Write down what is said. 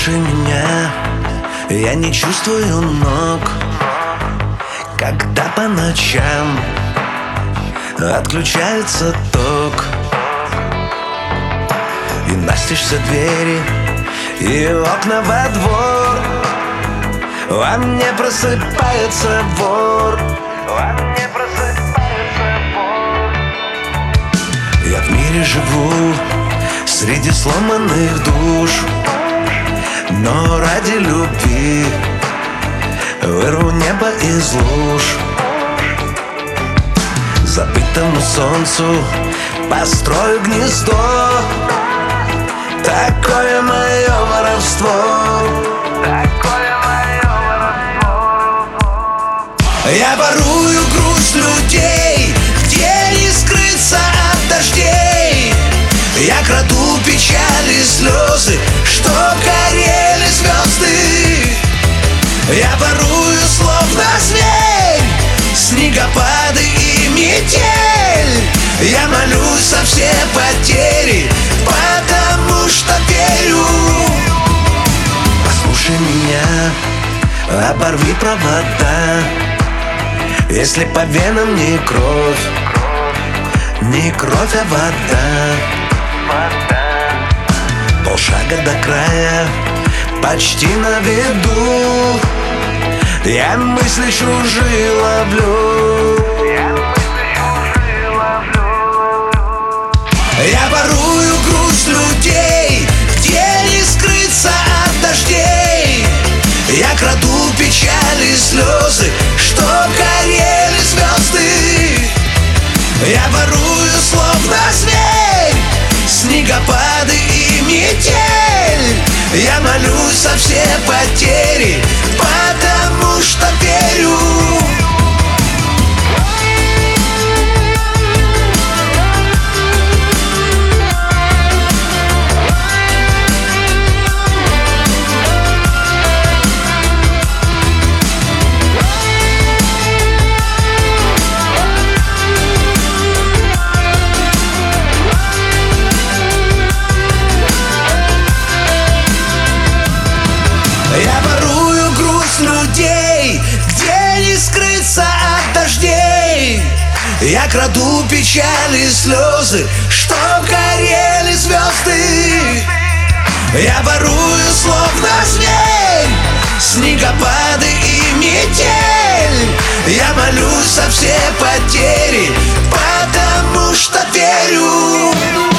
Послушай меня, я не чувствую ног, когда по ночам отключается ток. И настежь все двери и окна во двор. Во мне просыпается вор. Я в мире живу среди сломанных душ, но ради любви вырву небо из луж. Забытому солнцу построю гнездо. Такое мое воровство. Я ворую грусть людей, где не скрыться от дождей. Я краду печали, слезы, что горели звезды. Я ворую словно зверь, снегопады и метель. Я молюсь за все потери, потому что верю. Послушай меня, оборви провода. Если по венам не кровь, не кровь, а вода. Полшага до края, почти на виду. Я мысли чужие ловлю. Я ворую грусть людей, где не скрыться от дождей. Я краду печали, слезы, что горели звезды. Я ворую словно зверь, снегопады и метель. Я молюсь за все потери, потому что верю. Я ворую грусть людей, где не скрыться от дождей. Я краду печали, слезы, что горели звезды. Я ворую словно зверь, снегопады и метель. Я молюсь за все потери, потому что верю.